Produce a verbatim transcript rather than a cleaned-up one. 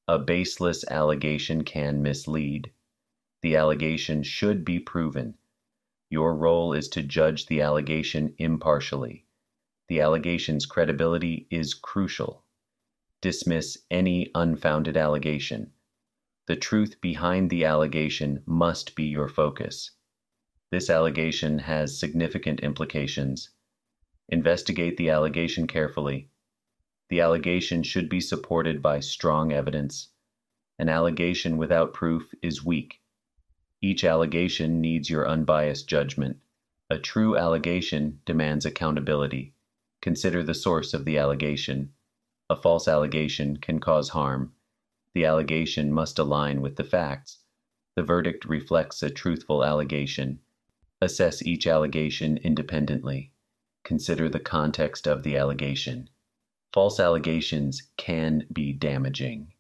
A baseless allegation can mislead. The allegation should be proven. Your role is to judge the allegation impartially. The allegation's credibility is crucial. Dismiss any unfounded allegation. The truth behind the allegation must be your focus. This allegation has significant implications. Investigate the allegation carefully. The allegation should be supported by strong evidence. An allegation without proof is weak. Each allegation needs your unbiased judgment. A true allegation demands accountability. Consider the source of the allegation. A false allegation can cause harm. The allegation must align with the facts. The verdict reflects a truthful allegation. Assess each allegation independently. Consider the context of the allegation. False allegations can be damaging.